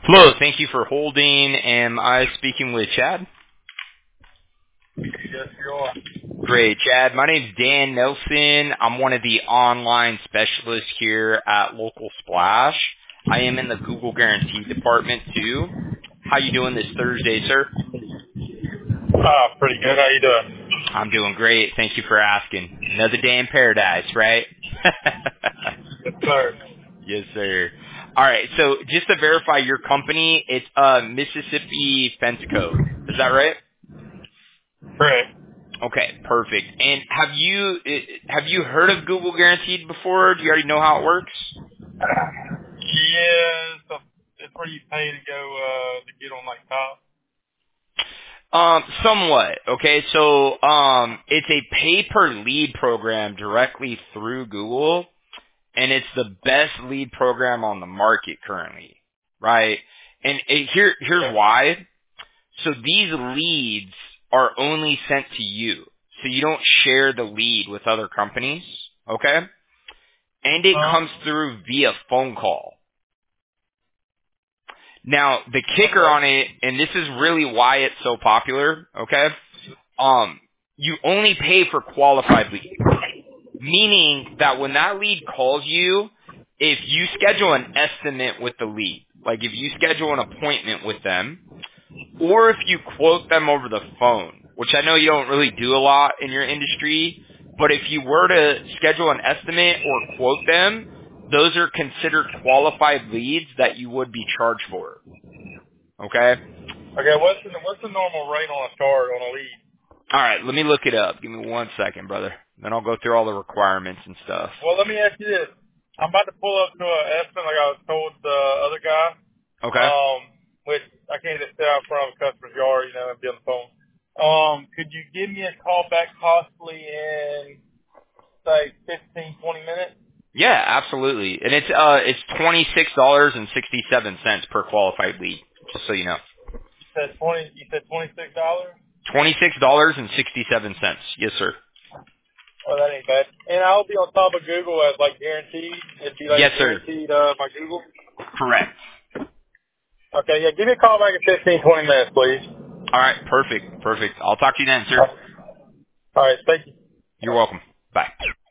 Hello, thank you for holding. Am I speaking with Chad? Yes, you are. Great, Chad. My name's Dan Nelson. I'm one of the online specialists here at Local Splash. I am in the Google Guarantee department too. How you doing this Thursday, sir? Pretty good. How you doing? I'm doing great. Thank you for asking. Another day in paradise, right? Yes, sir. Yes, sir. All right. So just to verify your company, it's Mississippi Fence Co. Is that right? Great. Okay, perfect. And have you heard of Google Guaranteed before? Do you already know how it works? Yeah, it's where you pay to go to get on like top. Somewhat. Okay, so it's a pay per lead program directly through Google, and it's the best lead program on the market currently, right? And here's Okay. why. So these leads are only sent to you, so you don't share the lead with other companies. Okay. And it comes through via phone call. Now, the kicker Okay. on it, and this is really why it's so popular, okay? You only pay for qualified leads, meaning that when that lead calls you, if you schedule an estimate with the lead, like if you schedule an appointment with them, or if you quote them over the phone, which I know you don't really do a lot in your industry, but if you were to schedule an estimate or quote them, those are considered qualified leads that you would be charged for. Okay? Okay. What's the normal rate on a chart on a lead? All right, let me look it up. Give me 1 second, brother. Then I'll go through all the requirements and stuff. Well, let me ask you this. I'm about to pull up to an estimate like I was told the other guy. Okay? Which I can't just sit out in front of a customer's yard, and be on the phone. Could you give me a call back possibly in say 15, 20 minutes? Yeah, absolutely. And it's $26.67 per qualified lead, just so you know. You said $26? $26.67. Yes, sir. Oh, that ain't bad. And I'll be on top of Google as like guaranteed. It'd be Yes, like sir. guaranteed by Google. Correct. Okay, yeah, give me a call back in 15, 20 minutes, please. All right, perfect. Perfect. I'll talk to you then, sir. All right, thank you. You're welcome. Bye.